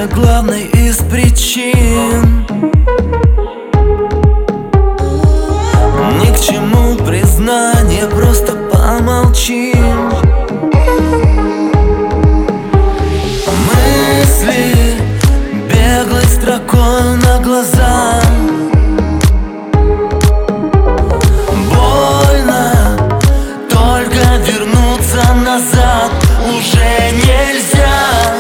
это главной из причин. Ни к чему признание, просто помолчим. Мысли беглой строкой на глаза. Больно, только вернуться назад уже нельзя.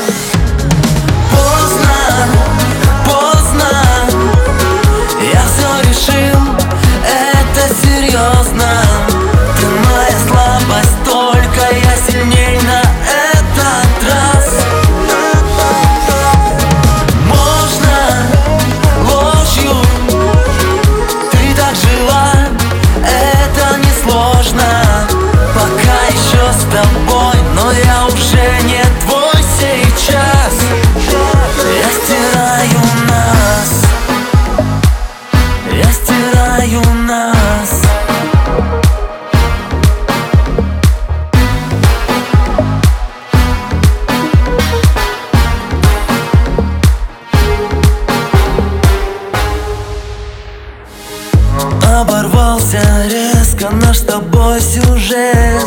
Поздно, поздно, я все решил, это серьезно. Ты моя слабость, только я сильней на этот раз. Можно ложью, ты так жила, это несложно. Пока еще с тобой, но я уже не твой сейчас. Я стираю нас, я стираю нас. Оборвался резко наш с тобой сюжет.